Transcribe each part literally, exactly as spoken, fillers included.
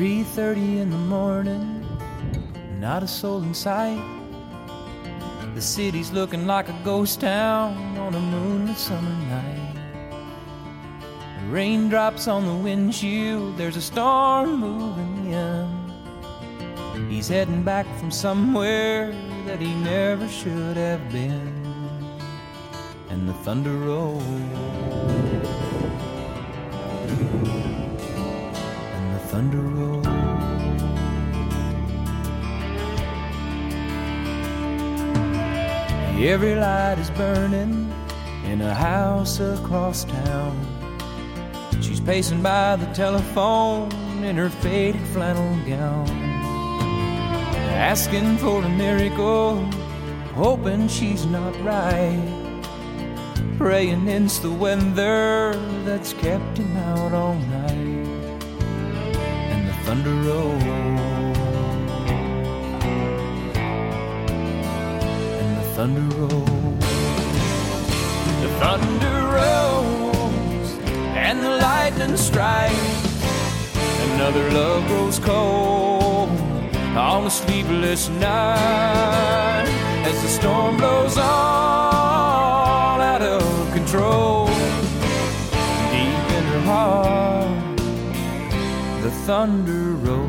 three thirty in the morning, not a soul in sight. The city's looking like a ghost town on a moonlit summer night. Raindrops on the windshield, there's a storm moving in. He's heading back from somewhere that he never should have been. And the thunder rolls, and the thunder rolls. Every light is burning in a house across town. She's pacing by the telephone in her faded flannel gown, asking for a miracle, hoping she's not right, praying it's the weather that's kept him out all night. And the thunder rolls, and the thunder rolls, the thunder rolls, and the lightning strikes. Another love grows cold on a sleepless night as the storm blows on out of control. Deep in her heart, the thunder rolls.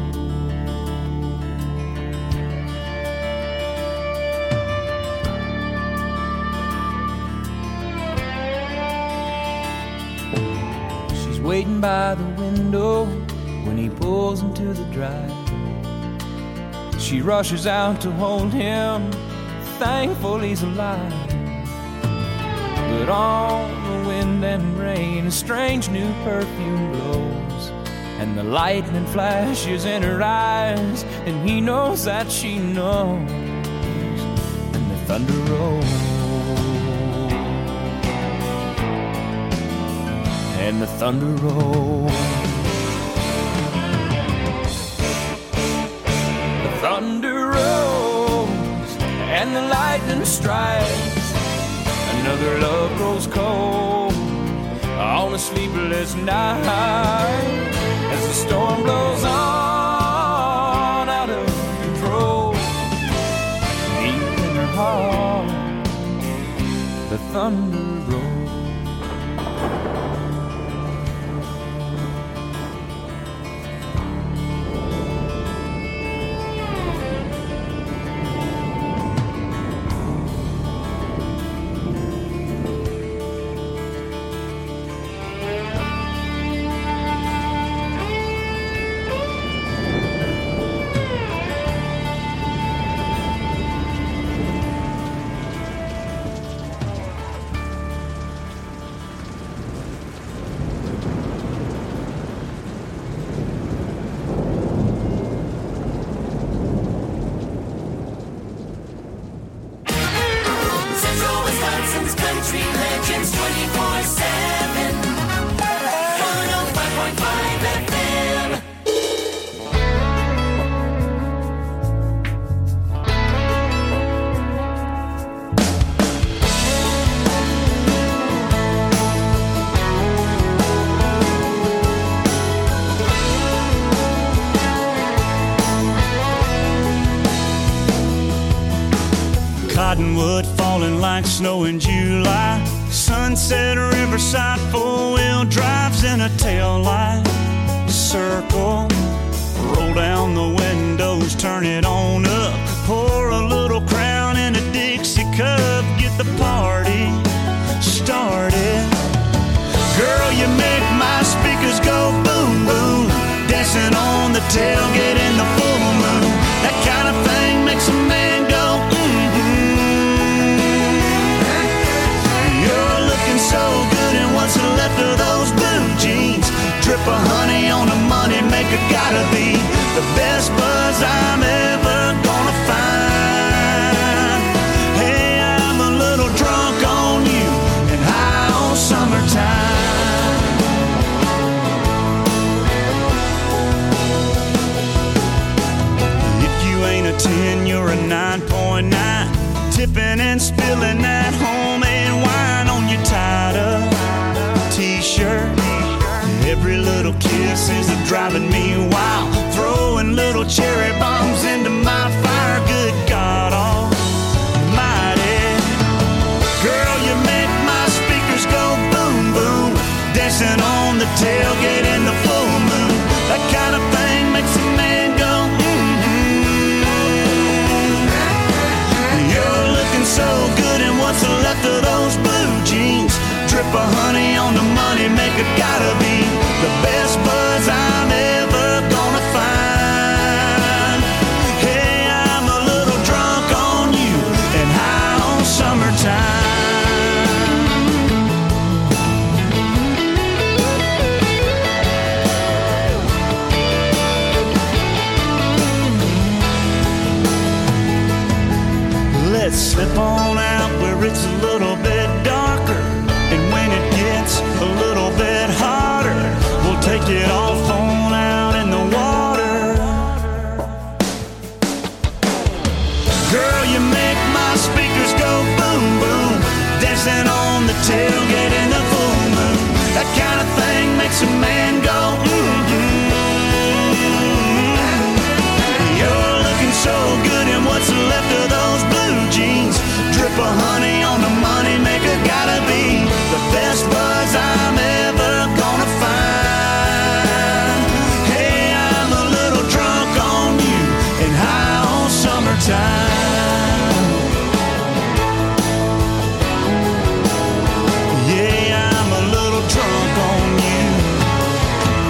She's waiting by the window when he pulls into the drive. She rushes out to hold him, thankful he's alive. But on the wind and rain, a strange new perfume blows, and the lightning flashes in her eyes, and he knows that she knows. And the thunder rolls, and the thunder rolls. The thunder rolls, and the lightning strikes. Another love grows cold on a sleepless night as the storm blows on out of control. Deep in her heart, the thunder rolls. Cottonwood falling like snow in July. Sunset Riverside, four-wheel drives in a tail light. Circle, roll down the windows, turn it on up. Pour a little Crown in a Dixie cup, get the party started. Girl, you make my speakers go boom, boom. Dancing on the tailgate in the full moon. That kind of thing makes a man go so good, and what's left of those blue jeans? Drip of honey on a money maker, gotta be the best buzz I'm ever gonna find. Hey, I'm a little drunk on you and high on summertime. If you ain't a ten, you're a nine point nine. Tipping and spilling that homemade wine on your tied-up t-shirt. Every little kiss is driving me wild. Drip of honey on the money maker, gotta be the best buds I'm ever gonna find. Hey, I'm a little drunk on you and high on summertime. Let's slip on out where it's a little bit darker, and when it gets a little bit hotter, we'll take it off on out in the water. Girl, you make my speakers go boom, boom, dancing on the tailgate in the full moon. That kind of thing makes a man go mm-hmm. You're looking so good in what's left of those blue jeans. Drip of honey on the money maker, gotta be the best buzz I'm ever gonna find. Hey, I'm a little drunk on you and high on summertime. Yeah, I'm a little drunk on you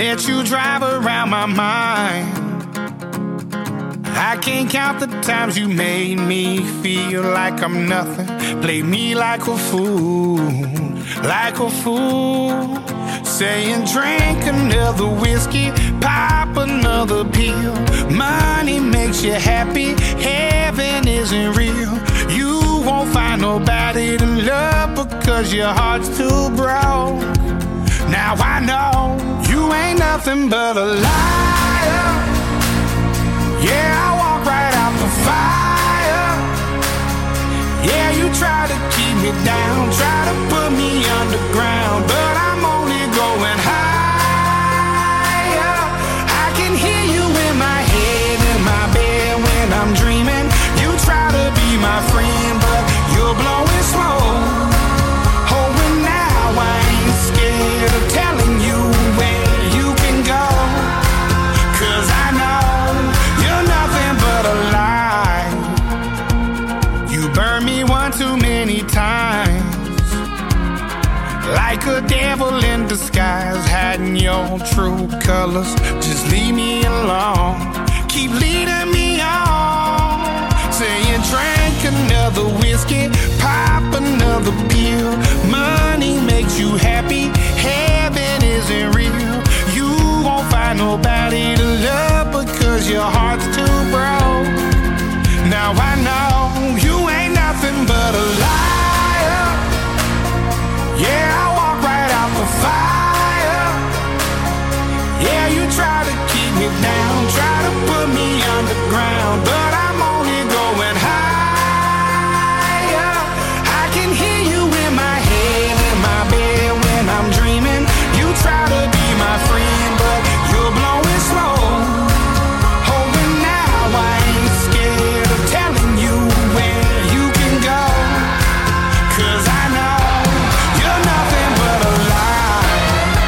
let you drive around my mind. I can't count the times you made me feel like I'm nothing. Play me like a fool, like a fool. Saying drink another whiskey, pop another pill. Money makes you happy, heaven isn't real. You won't find nobody to love because your heart's too broke. Now I know you ain't nothing but a liar. Yeah, I walk right out the fire. Yeah, you try to keep me down, try to put me underground, but I'm only going higher. I can hear you in my head, in my bed when I'm dreaming. You try to be my friend, but you're blowing smoke. Oh, and now I ain't scared of telling you where you can go, 'cause I know you're nothing but a lie. You burned me one too many times, like a devil in disguise, hiding your true colors. Just leave me alone, keep leading me on. Saying drink another whiskey, pop another pill. Money makes you happy, heaven isn't real. You won't find nobody to love because your heart's too broke. Now I know you ain't nothing but a liar. Yeah, I walk right out the fire. Yeah, you try to keep me down, try to put me underground, but I'm only going higher. I can hear you in my head, in my bed when I'm dreaming. You try to be my friend, but you're blowing smoke. Oh, and now I ain't scared of telling you where you can go, 'cause I know you're nothing but a lie.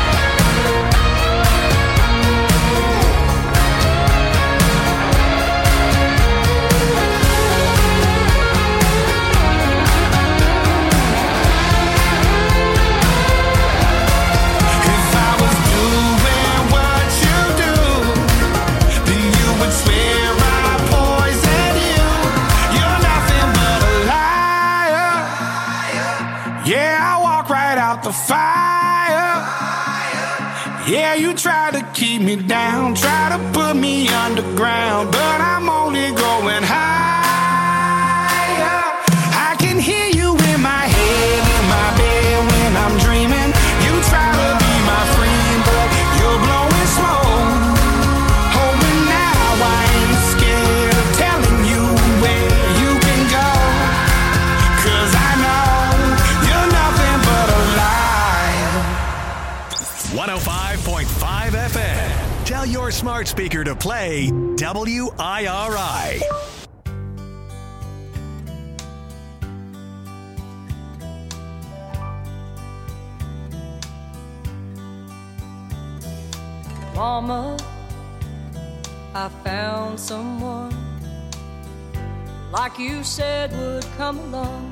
If I was doing what you do, then you would swear I poisoned you. You're nothing but a liar. Yeah, I walk right out the fire. Yeah, you try to keep me down, try to put me underground, but I'm only going higher. I can hear you in my head, in my bed when I'm dreaming. You try to be my friend, but you're blowing smoke. Oh, and now I ain't scared of telling you where you can go, 'cause I know you're nothing but a lie. one oh five point five F M. Tell your smart speaker to play W I R I. Mama, I found someone like you said would come along.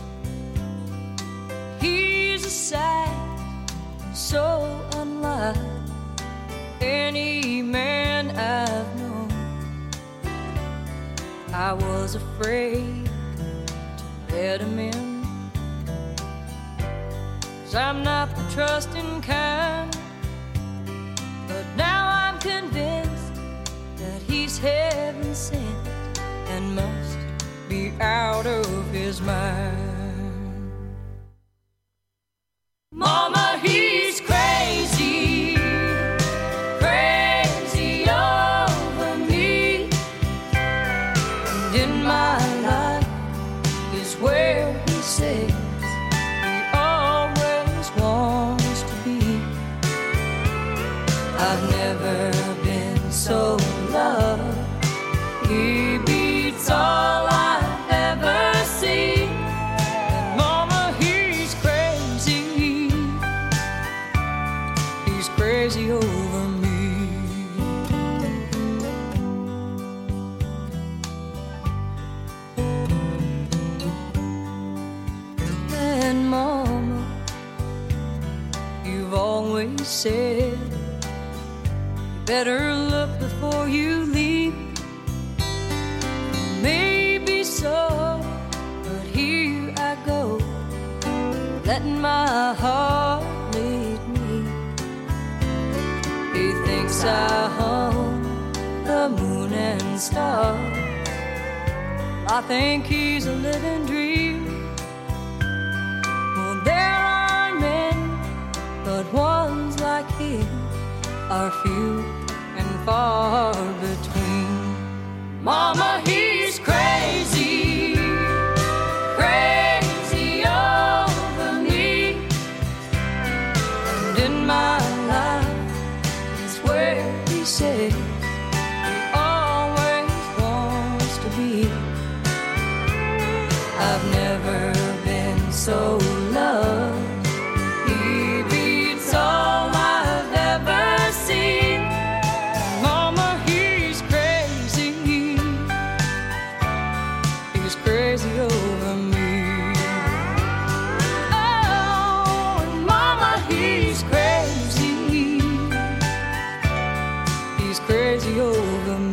He's a sight so unlike any man I've known. I was afraid to let him in, 'cause I'm not the trusting kind. But now I'm convinced that he's heaven sent and must be out of his mind. Mama, he's crazy, crazy over me. And in my life is where he says he always wants to be. I've never been so loved. He beats all I've ever seen. And Mama, he's crazy. He's crazy over me. And Mama, you've always said better look before you leave. Maybe so, but here I go, letting my heart lead me. He thinks I hung the moon and stars. I think he's a living dream. Well, there are men, but ones like him are few and far between. Mama, he's crazy, crazy over me. And in my life is where he says he always wants to be. I've never been so loved. He beats all I've ever seen. Mama, he's crazy. He's crazy over me. Oh, and Mama, he's crazy. He's crazy over me.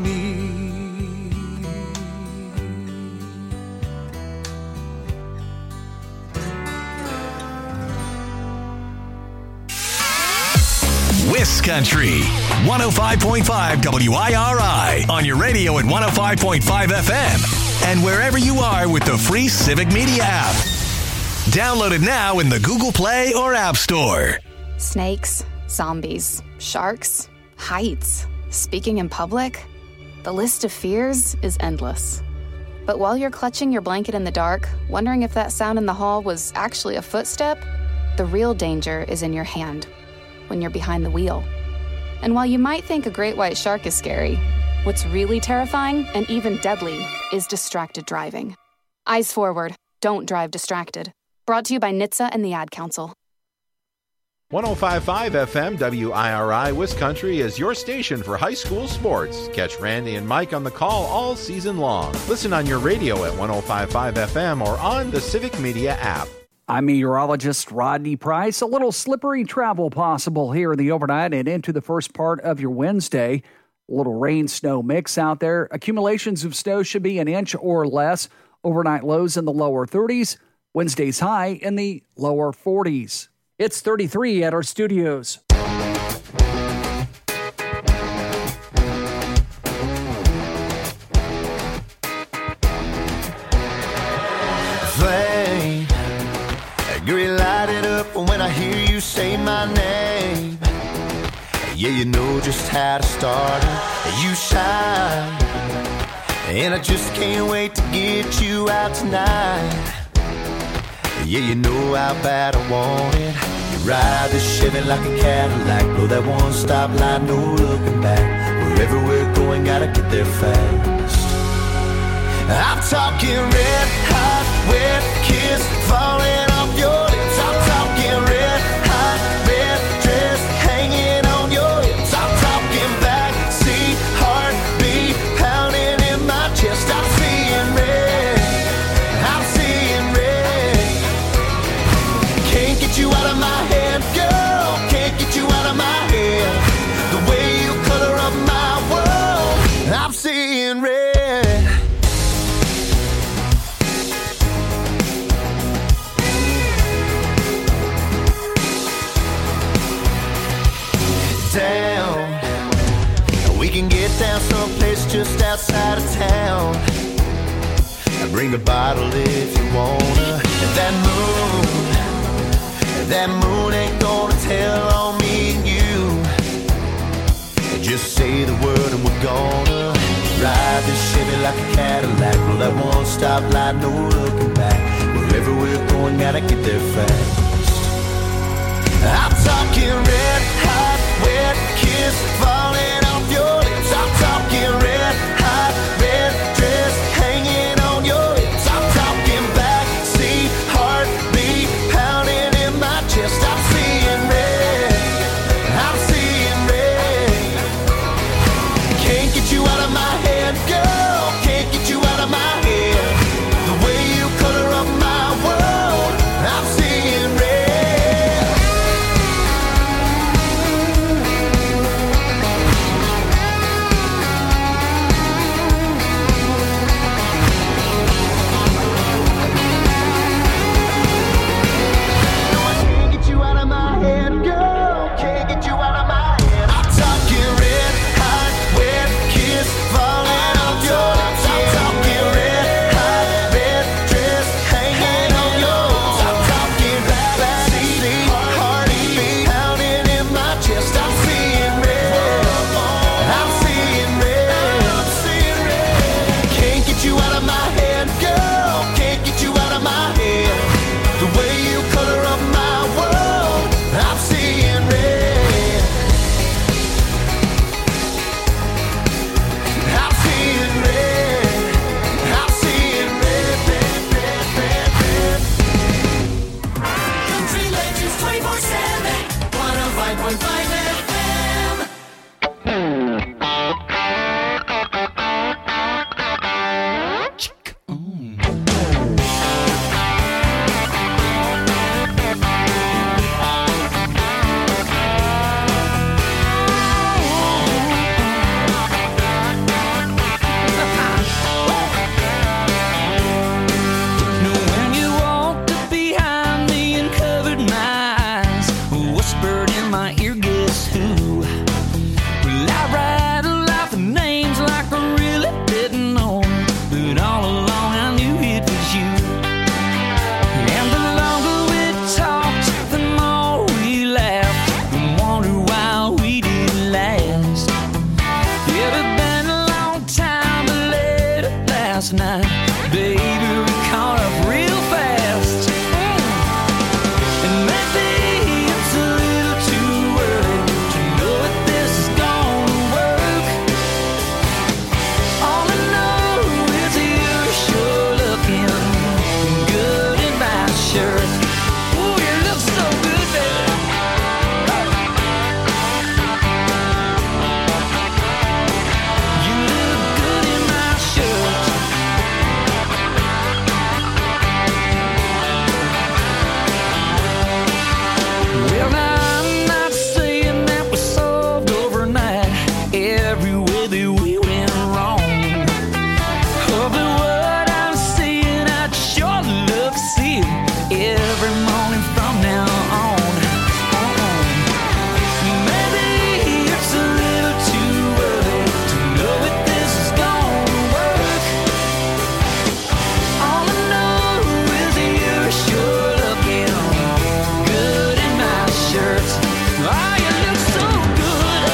Country one oh five point five W I R I on your radio at one oh five point five F M and wherever you are with the free Civic Media app. Download it now in the Google Play or App Store. Snakes, zombies, sharks, heights, speaking in public. The list of fears is endless. But while you're clutching your blanket in the dark, wondering if that sound in the hall was actually a footstep, the real danger is in your hand when you're behind the wheel. And while you might think a great white shark is scary, what's really terrifying and even deadly is distracted driving. Eyes forward. Don't drive distracted. Brought to you by N H T S A and the Ad Council. one oh five point five F M W I R I Wiscountry is your station for high school sports. Catch Randy and Mike on the call all season long. Listen on your radio at one oh five point five F M or on the Civic Media app. I'm meteorologist Rodney Price. A little slippery travel possible here in the overnight and into the first part of your Wednesday. A little rain-snow mix out there. Accumulations of snow should be an inch or less. Overnight lows in the lower thirties. Wednesday's high in the lower forties. It's thirty-three at our studios. Flame, get lighted up when I hear you say my name. Yeah, you know just how to start it. You shine, and I just can't wait to get you out tonight. Yeah, you know how bad I want it. You ride the Chevy like a Cadillac, blow that one stop light, no looking back. Wherever we're going, gotta get there fast. I'm talking red hot, wet kiss falling off your lips. I'm talking red hot, red dress hanging on your hips. I'm talking backseat heartbeat pounding in my chest. I'm seeing red, I'm seeing red. Can't get you out of my head, girl. Can't get you out of my head. The way you color up my world, I'm seeing red. Down, we can get down someplace just outside of town. Bring a bottle if you wanna. That moon, that moon ain't gonna tell on me and you. Just say the word and we're gonna ride this Chevy like a Cadillac. Blow that one stop light, no looking back. Wherever we're going, gotta get there fast. I'm talking red hot, wet kiss falling off your lips. I'm talking red hot, red dress hanging on your hips. I'm talking backseat heartbeat pounding in my chest. I'm seeing red, I'm seeing red. Can't get you out of my head, girl. Can't get you out of my head. The way you color up my world, I'm seeing red. night. Baby, we caught up real fast. And maybe it's a little too early to know if this is gonna work. All I know is you're sure looking good in my shirt. Ooh, you look so good, baby. You look good in my shirt. Well, now I'm not saying that was solved overnight. Every way that we went wrong. Oh, but what I'm seeing, I'd sure love to see it every morning from now on. Maybe it's a little too early to know if this is gonna work. All I know is you're sure looking good in my shirt. Oh, you look so good.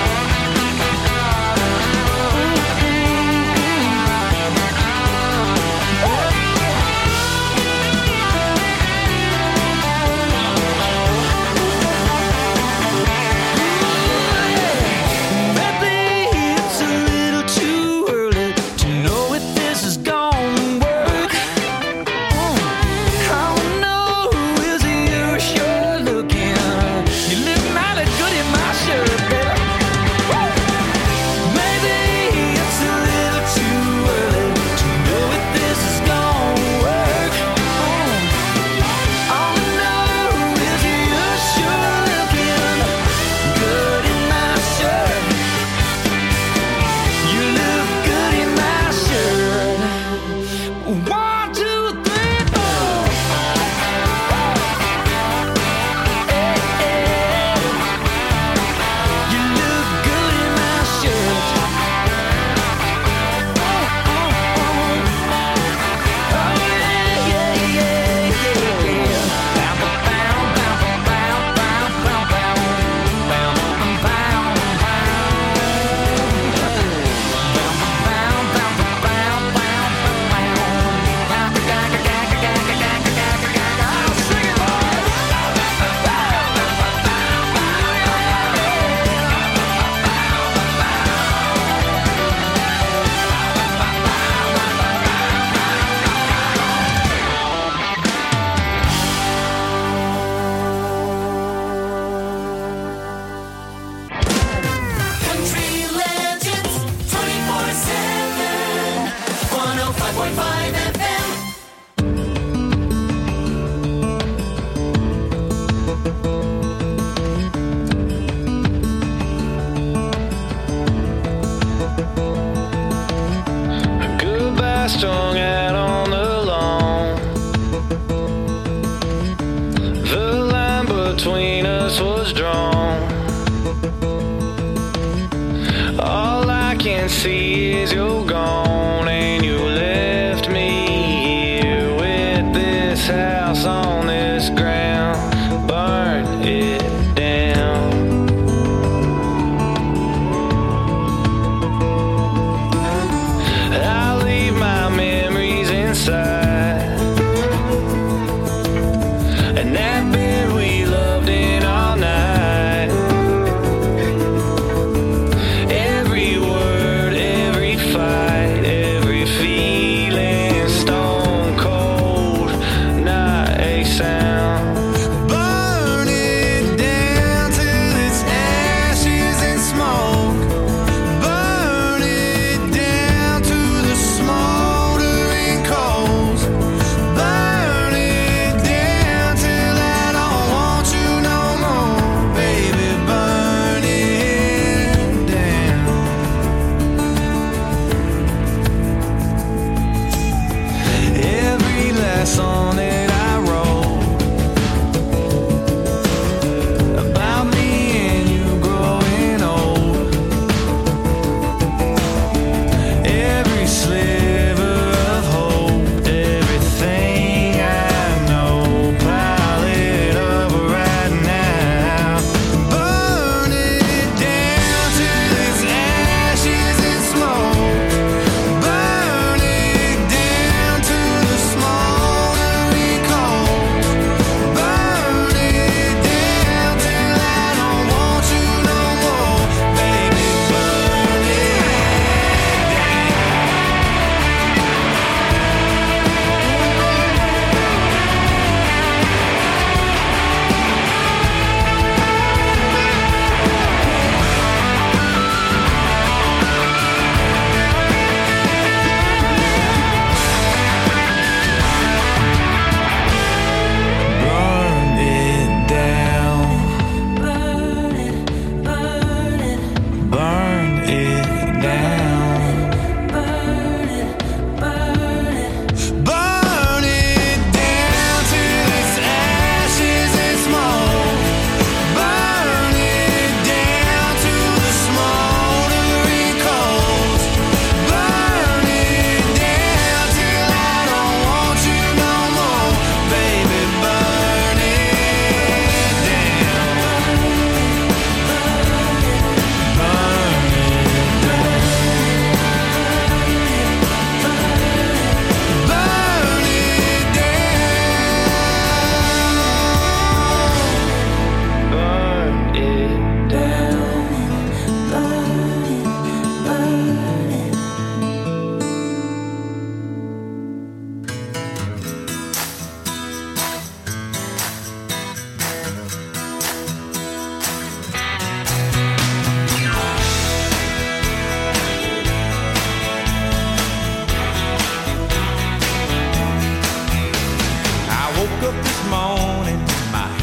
Maybe it's a little too early to know if this is gonna work. All I know is you're sure looking. You look mighty good in my shirt, baby. Maybe it's a little too early to know if this is gonna work. All I know is you're sure looking good in my shirt. You look good in my shirt. One, two, three, four. Hey, hey. You look good in my shirt. Oh, yeah, yeah, yeah, yeah, yeah. Bow, bow, bow, bow, bow, bow, bow. Bow, bow, bow, Country Legends twenty-four seven, one oh five point five F M. Goodbye strung out on the lawn. The line between us was drawn. All I can see is you're gone and you left me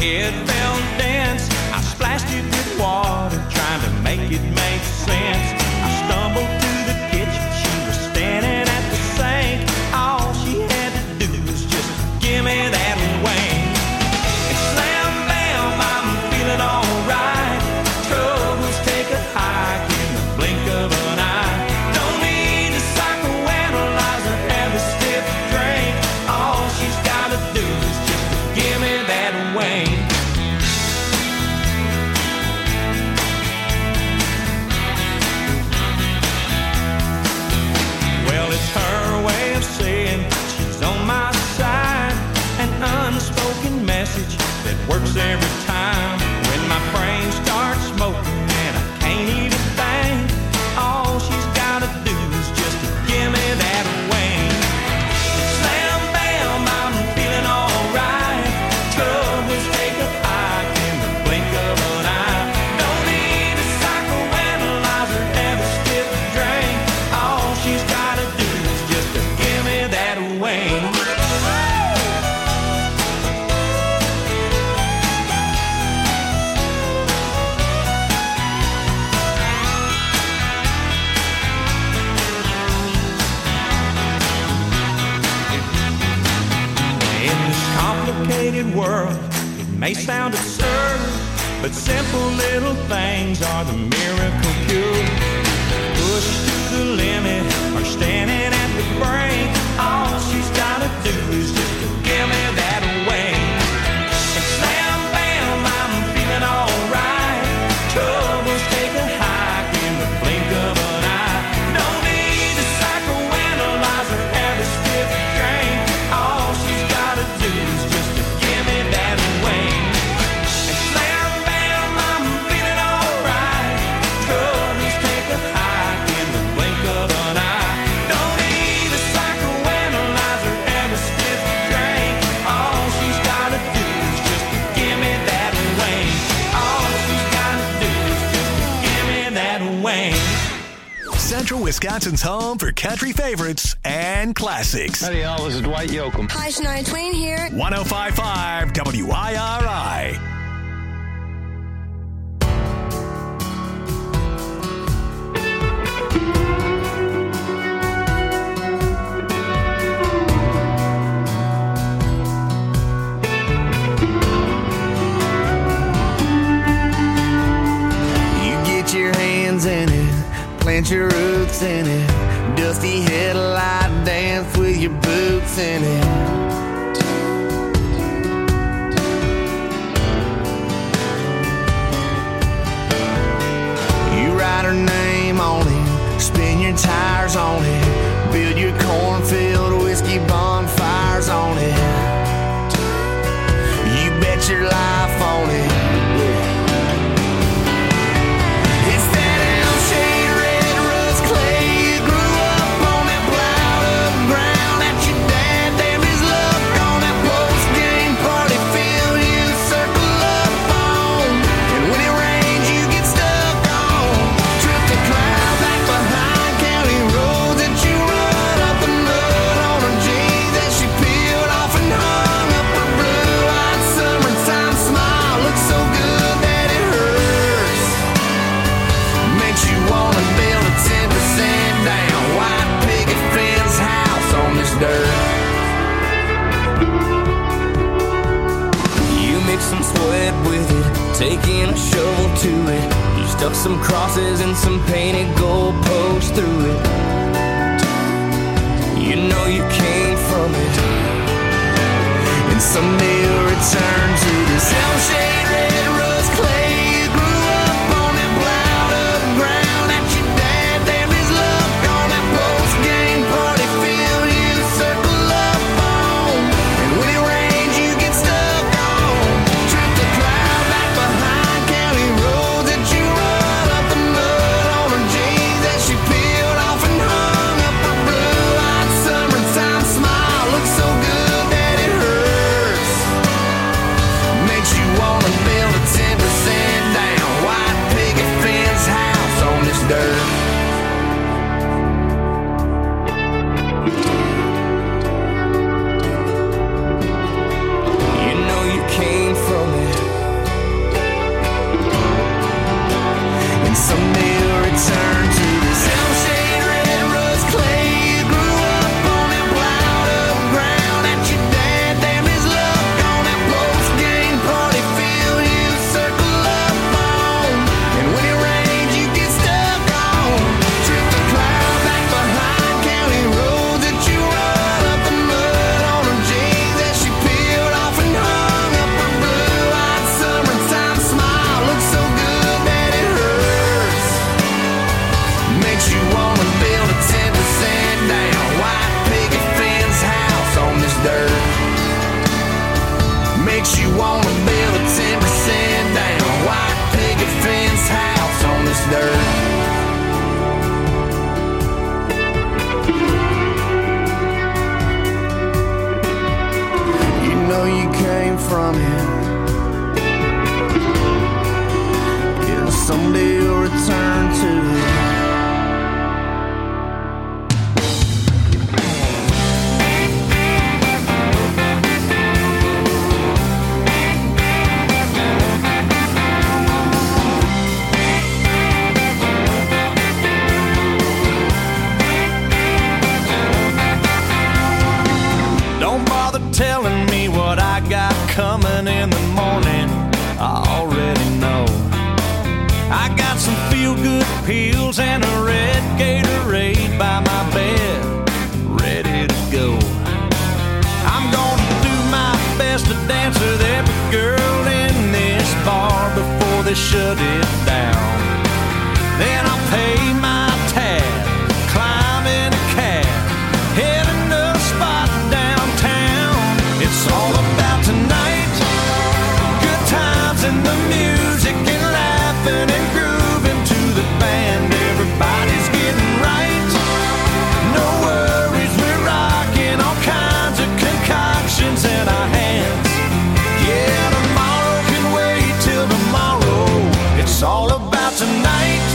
head felt dense. I splashed it with water, trying to make it make sense. I stumbled to the kitchen, she was standing at the sink. All she had to do was just give me that wing. And slam bam, I'm feeling alright. Troubles take a hike in the blink of an eye. Don't need to psychoanalyze or have a stiff drink. All she's gotta do is just give me that wing. Well, it's her way of saying she's on my side. An unspoken message that works every time. When my brain starts smoking and I can't even think, all she's gotta do is just give me that wing. Slam bam, I'm feeling alright. Troubles take a hike in the blink of an eye. Don't need a psychoanalyze or have a stiff drink. All she's gotta do is just give me that wing. In this complicated world, it may sound absurd, but simple little things are the miracle cure. Pushed to the limit or standing at the brink, all she's gotta do is just give me that wing. And slam bam, I'm feeling alright. Troubles take a hike in the blink of an eye. Don't need a psychoanalyze or have a stiff drink. All she's gotta do is just give me that wing. And slam bam, I'm feeling alright. Troubles take a hike in the blink of an eye. Don't need a psychoanalyze or have a stiff drink. All she's gotta do is just give me that wing. All she's gotta do is just give me that wing. Central Wisconsin's home for country favorites and classics. Howdy, y'all. This is Dwight Yoakam. Hi, Shania Twain here. one oh five point five W I R I. You get your hands in it, plant your roots in it. Dusty headlight dance with your boots in it. You write her name on it, spin your tires on it, build your cornfield whiskey bonfires on it. You bet your life on it. It's that L-shaped red rust clay. You grew up on that plowed up ground that your dad damned his luck on. That post-game party field you circle up on. And when it rains you get stuck on. Trip the cloud back behind county roads that you run up the mud on her jeans that she peeled off and hung up her blue-eyed summertime smile. Looks so good that it hurts. Makes you wanna build a ten percent down white picket fence house on this dirt. You mix some sweat with it, taking a shovel to it. You stuck some crosses and some painted goalposts through it. You know you came from it, And someday you'll return to this L-shaped red rust clay. You grew up on that plowed up ground that your dad damned his luck on. That post-game party field you circle up on. And when it rains you get stuck on. Trip the cloud back behind county roads that you run up the mud on her jeans that she peeled off and hung up her blue-eyed summertime smile. Looks so good that it hurts. Makes you wanna from you. Yeah, someday you'll return to. Telling me what I got coming in the morning, I already know. I got some feel-good pills and a red Gatorade by my bed, ready to go. I'm gonna do my best to dance with every girl in this bar before they shut it down. Then I'll pay my tab, climb in a cab, heading to a spot downtown. It's all about tonight, good times and the music and laughing and grooving to the band. Everybody's getting right, no worries, we're rocking all kinds of concoctions in our hands. Yeah, tomorrow can wait till tomorrow. It's all about tonight.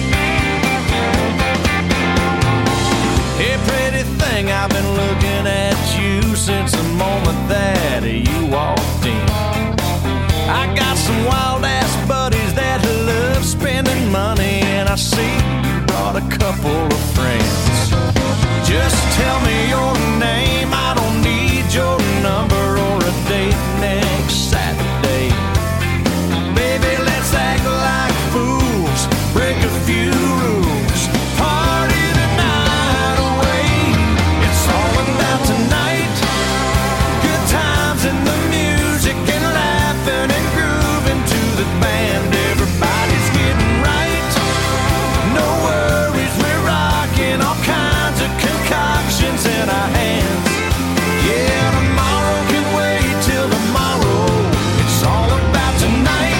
Hey, pretty thing, I've been looking at you since the moment that you walked in. I got some wild ass buddies that love spending money, and I see you brought a couple of friends. Just tell me your name, I don't need your number or a date next Saturday. Baby, let's act like fools, break a few rules, party the night away. It's all about tonight, good times and the music and laughing and grooving to the band. Everybody's getting right, no worries, we're rocking all kinds of concoctions in our hands. Yeah, tomorrow can wait till tomorrow. It's all about tonight.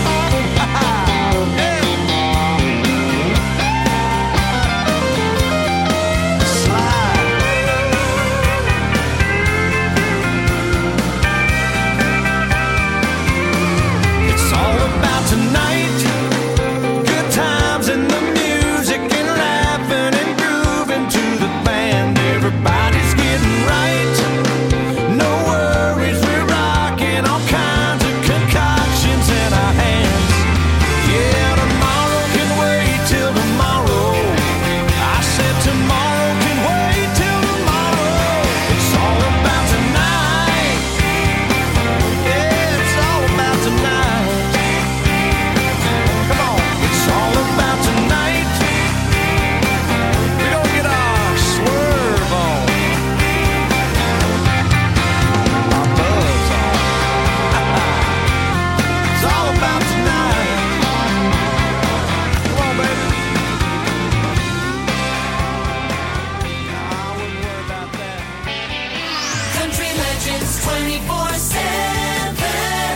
It's all about tonight, good times and the music and laughing and grooving to the band. Everybody's getting right, no worries, we're rocking all kinds of concoctions in our hands. Yeah, tomorrow can wait till tomorrow. I said tomorrow can wait till tomorrow. It's all about tonight. Yeah, it's all about tonight. Come on, it's all about tonight. We gonna get our swerve on, our buzz on. It's all about tonight. Come on, baby. Nah, I wouldn't worry about that. Country Legends twenty-four seven.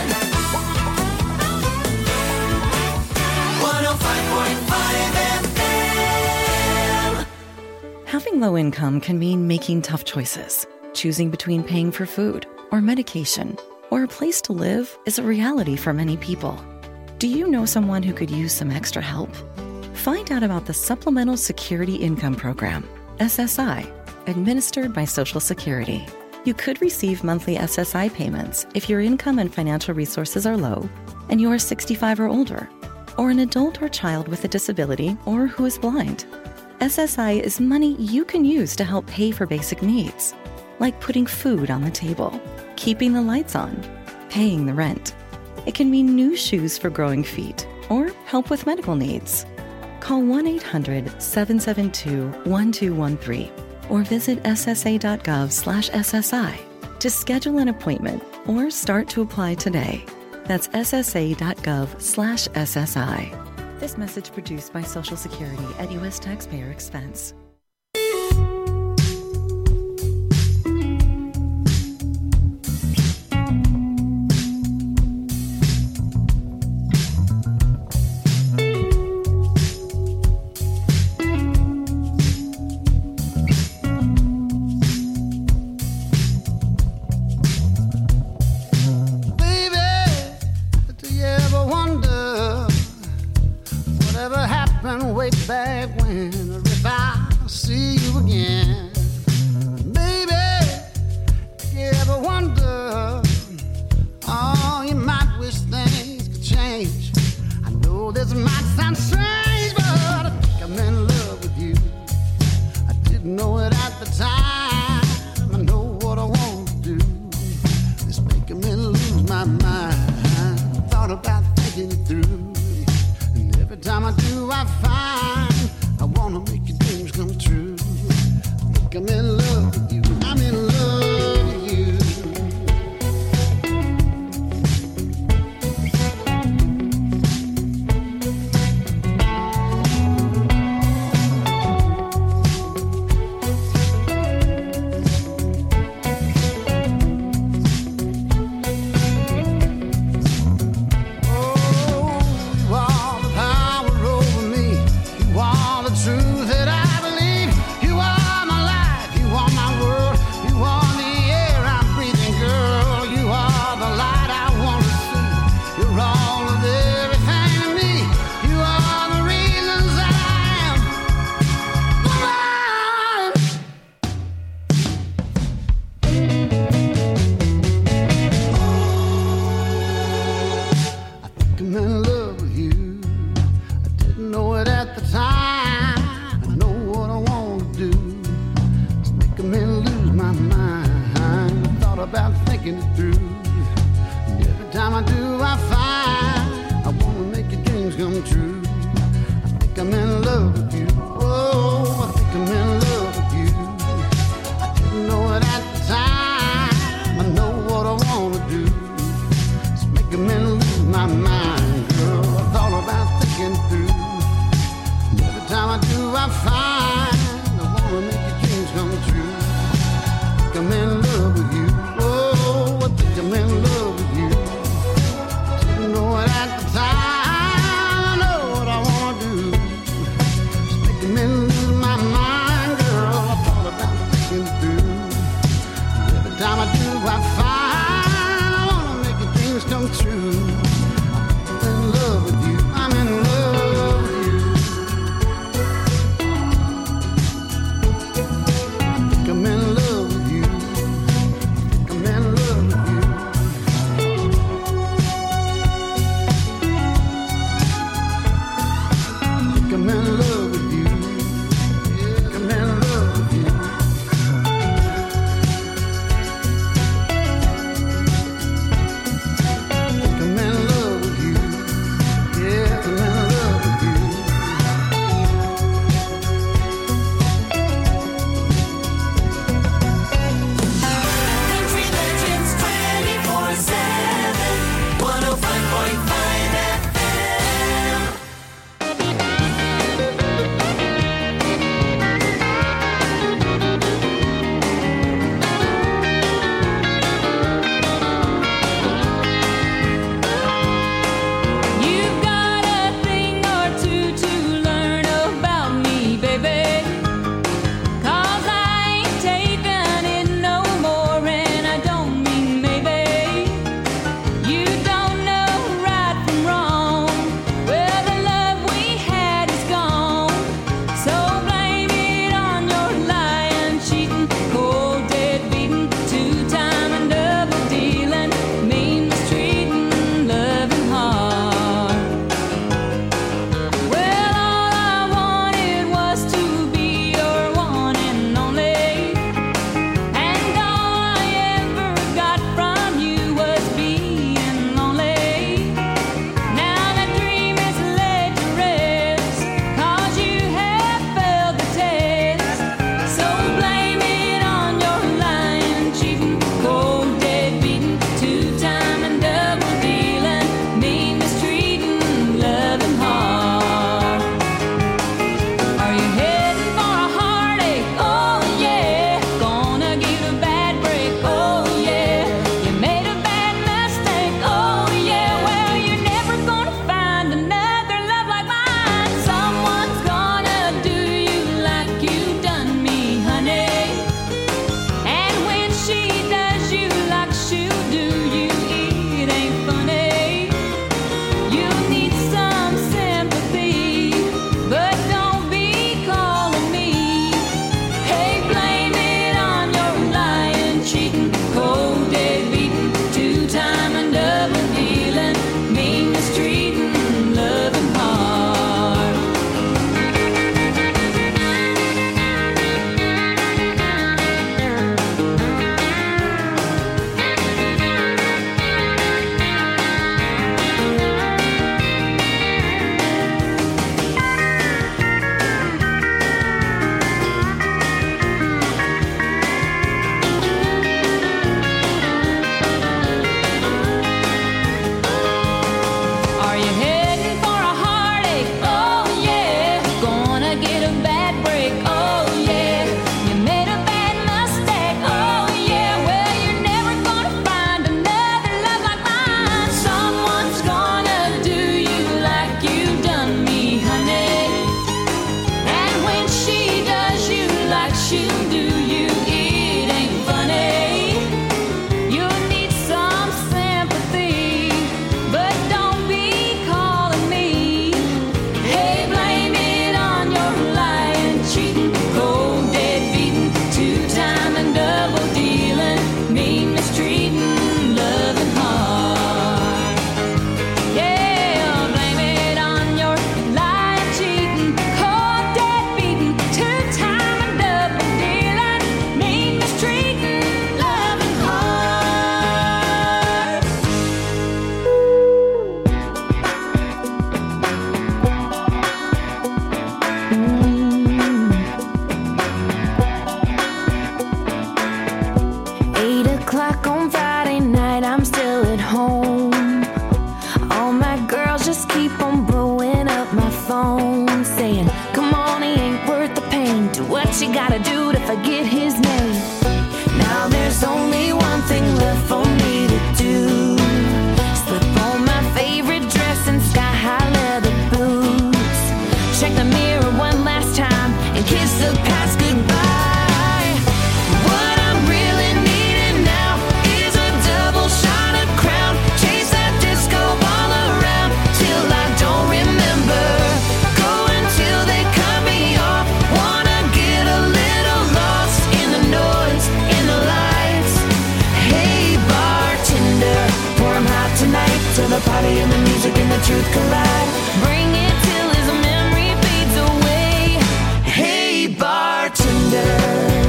one oh five point five F M. Having low income can mean making tough choices. Choosing between paying for food or medication or a place to live is a reality for many people. Do you know someone who could use some extra help? Find out about the Supplemental Security Income Program, S S I, administered by Social Security. You could receive monthly S S I payments if your income and financial resources are low and you are sixty-five or older, or an adult or child with a disability or who is blind. S S I is money you can use to help pay for basic needs, like putting food on the table, keeping the lights on, paying the rent. It can mean new shoes for growing feet or help with medical needs. Call one eight hundred seven seven two one two one three or visit ssa.gov slash SSI to schedule an appointment or start to apply today. That's ssa.gov slash SSI. This message produced by Social Security at U S taxpayer expense. my mind. I thought about thinking it through. And every time I do, I find I wanna make your dreams come true. I think I'm in love with you. Oh, I think I'm in love with you. I didn't know it at the time. I know what I wanna do. It's making me lose my mind, girl. I thought about thinking it through. And every time I do, I find I wanna make your dreams come true. I think I'm in love with you. Oh, I think I'm in love with you. Didn't know it at the time. I know what I wanna do. It's making me lose my mind, girl. I thought about thinking it through. And every time I do, I find I wanna make your dreams come true. I'm in love with you. I'm in love with you. I think I'm in love with you. I think I'm in love with you. I think I'm in love with you. I think I'm in love with you. I think I'm in o'clock on Friday night, I'm still at home. All my girls just keep on blowing up my phone, saying, come on, he ain't worth the pain. Do what you gotta do to forget his name. Now there's only one thing left for me to do. Slip on my favorite dress and sky-high leather boots. Check the mirror one last time and kiss the past goodbye. What I'm really needing now is a double shot of Crown. Chase that disco ball around till I don't remember. Go until they cut me off. Wanna get a little lost in the noise, in the lights. Hey bartender, pour 'em hot tonight till the party and the music and the truth collide. Bring it till his memory fades away. Hey bartender.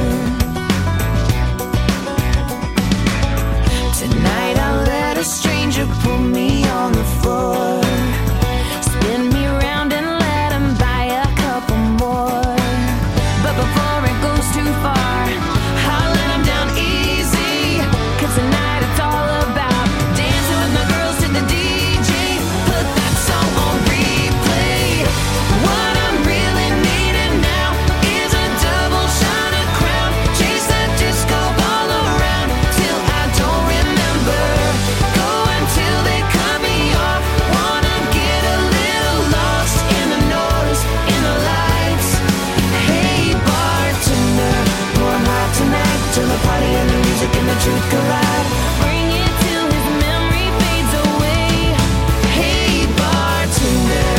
Tonight I'll let a stranger pull me on the floor, spin me around and let him buy a couple more. But before it goes too far, I'll let him down easy. Cause tonight it's all about dancing with my girls to the D J. Put that song on replay. What I'm really needing now is a double shot of Crown. Chase that disco ball around till I don't remember. Go until they cut me off. Wanna get a little lost in the noise, in the lights. Hey bartender, pour 'em hot tonight till the party and the music and the truth collide. Bring it till his memory fades away. Hey bartender.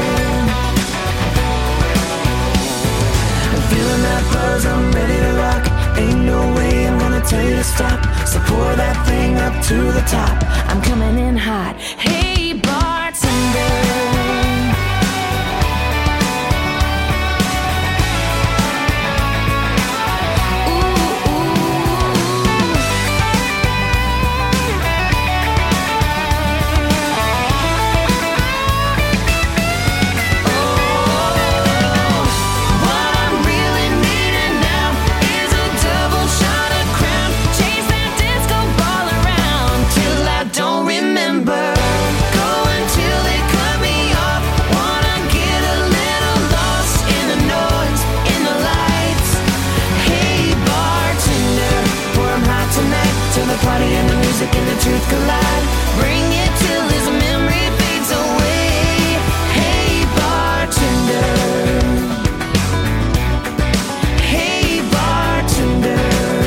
I'm feeling that buzz, I'm ready to rock. Ain't no way I'm gonna tell you to stop. So pour that thing up to the top. I'm coming in hot. Hey bartender. What I'm really needing now is a double shot of Crown. Chase that disco ball around till I don't remember. Go until they cut me off. Wanna get a little lost in the noise, in the lights. Hey bartender, pour 'em hot tonight till the party and the music and the truth collide. Bring it till his memory fades away. Hey bartender. Hey bartender.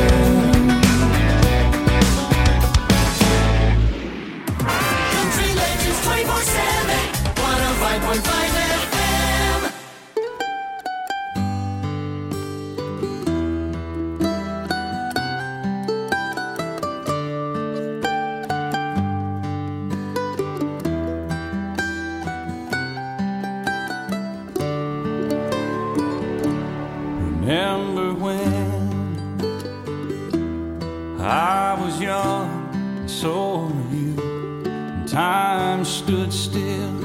Country Legends twenty-four seven, one oh five point five F M. Remember when I was young and so were you, and time stood still,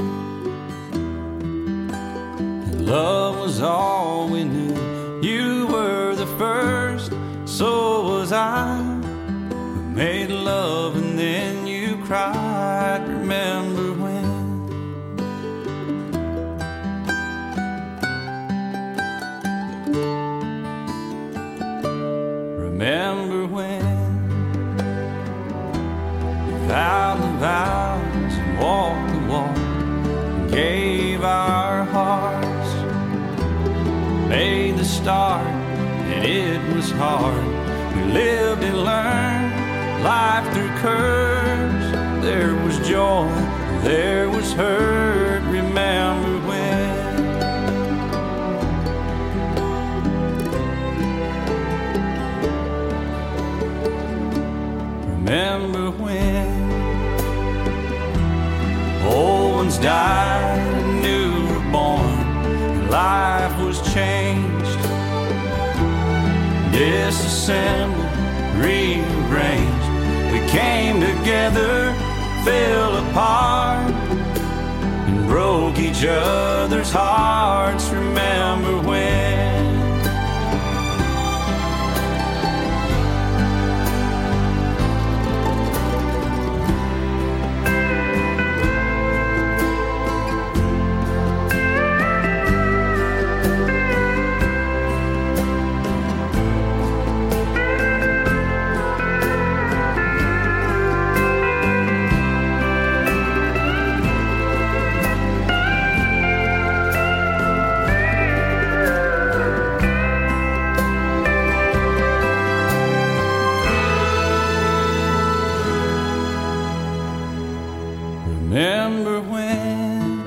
and love was all we knew. You were the first, so was I. We made love and then you cried. Remember when? Remember when we vowed the vows and walked the walk and gave our hearts, made the start, and it was hard. We lived and learned life through curves. There was joy, there was hurt. Remember when? Remember when old ones died and new were born, and life was changed, disassembled, rearranged. We came together, fell apart, and broke each other's hearts. Remember when? Remember when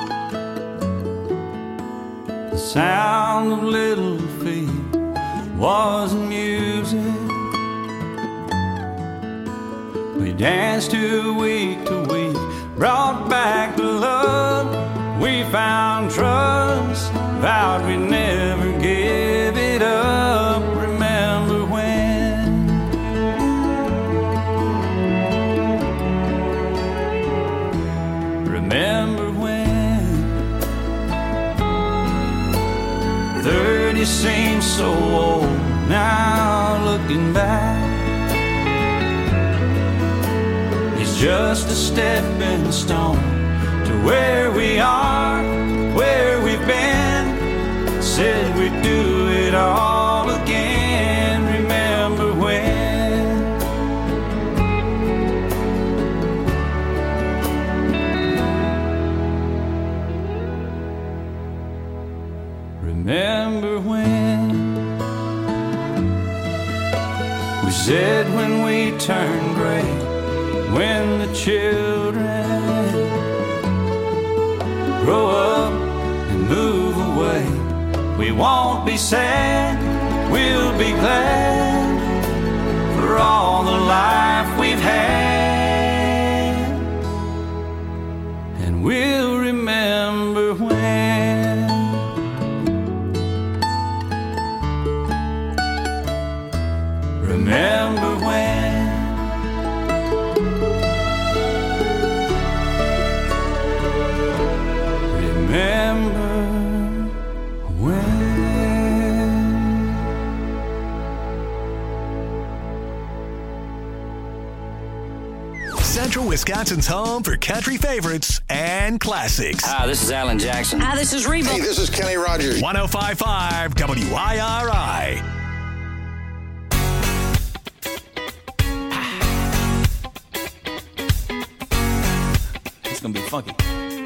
the sound of little feet wasn't music? We danced to week to week, brought back the love. We found trust, vowed we'd never give it up. Remember when? Remember when thirty seems so old now, looking back. It's just a stepping stone to where we are, where we've been. Said we'd do it all again. Remember when? Remember when we said when we turned gray, when the children grow up and move away, we won't be sad, we'll be glad for all the life we've had. And we'll remember when. Remember when. Remember when. Central Wisconsin's home for country favorites and classics. Hi, this is Alan Jackson. Hi, this is Reba. Hey, this is Kenny Rogers. one oh five point five W I R I. It's gonna be funky.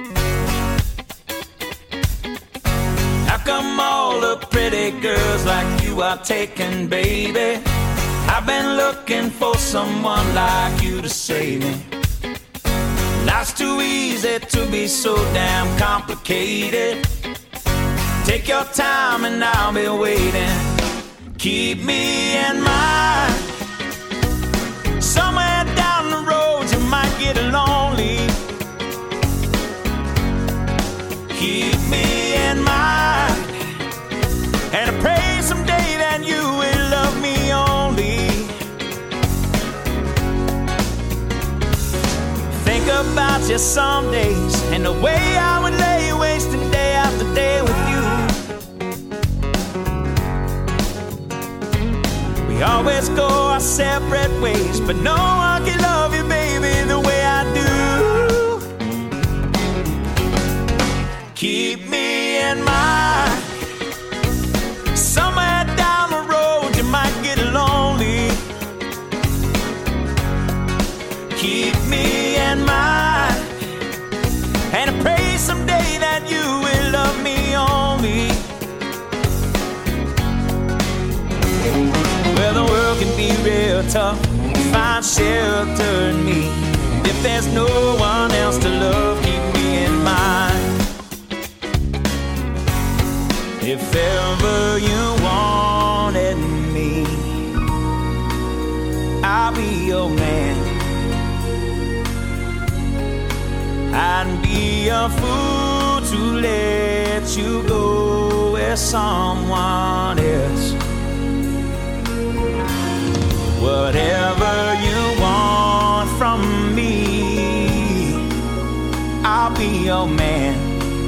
How come all the pretty girls like you are taken, baby? I've been looking for someone like you to save me. Life's too easy to be so damn complicated. Take your time and I'll be waiting. Keep me in mind. Somewhere down the road you might get lonely. Keep me in mind. And I pray someday that you will love me only. Think about you some days and the way I would lay wasting day after day with you. We always go our separate ways, but no one can love you, baby, the way I do. Keep me in mind. Somewhere down the road you might get lonely. Keep me in mind. And I pray someday that you will love me only. Well, the world can be real tough. Find shelter in me. If there's no one else to love, keep me in mind. If ever you wanted me, I'll be your man. I'd be a fool to let you go with someone else. Whatever you want from me, I'll be your man.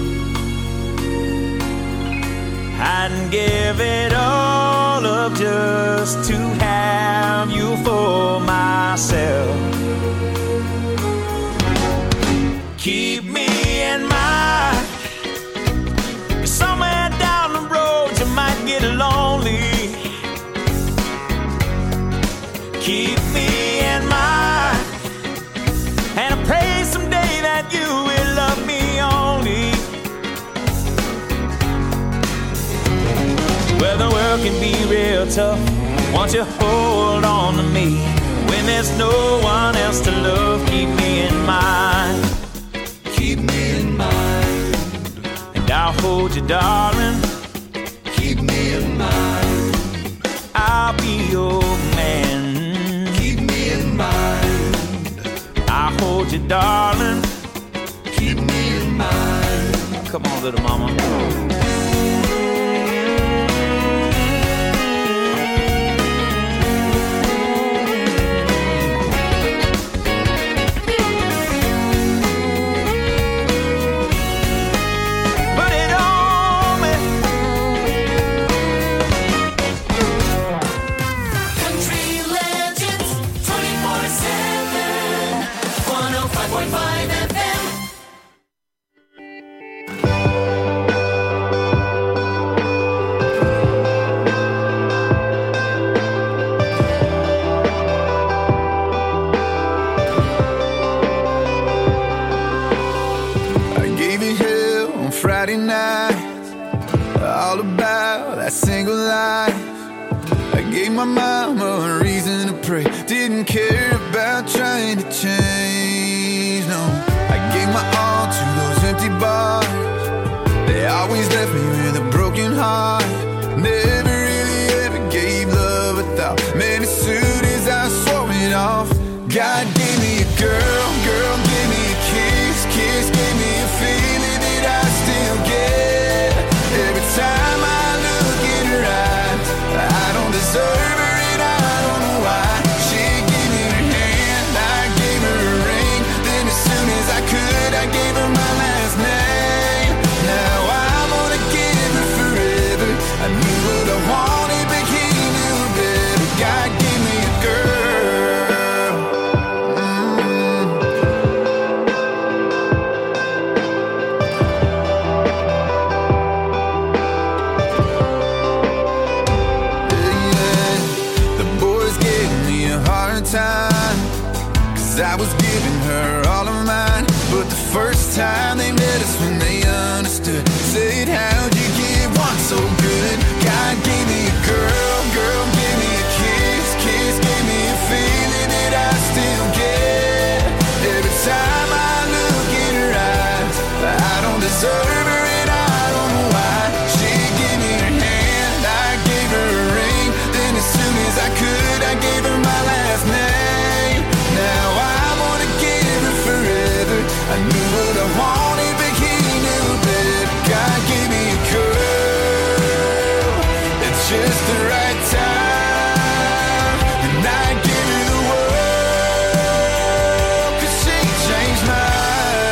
I'd give it all up just to have you for myself. Keep me in mind. Somewhere down the road you might get lonely. Keep me in mind. And I pray someday that you will love me only. Well, the world can be real tough. Won't you hold on to me? When there's no one else to love, keep me in mind. you, darling. Keep me in mind. I'll be your man. Keep me in mind. I'll hold you, darling. Keep me in mind. Come on, little mama. Friday night, all about that single life. I gave my mama a reason to pray. Didn't care about trying to change, no. I gave my all to those empty bars. They always left me with a broken heart. Never really ever gave love a thought. Man, as soon as I swore it off, God gave me a girl, girl gave me a kiss, kiss gave me a feeling that I still get. Every time I look in her eyes, I don't deserve her and I don't know why. She gave me her hand, I gave her a ring. Then as soon as I could, I gave her my last name. Now I'm gonna give her forever. I knew what I wanted, but he knew better. God gave me a girl. Time, cause I was giving her all of mine. But the first time they met us when they understood, said, how'd you give one so good?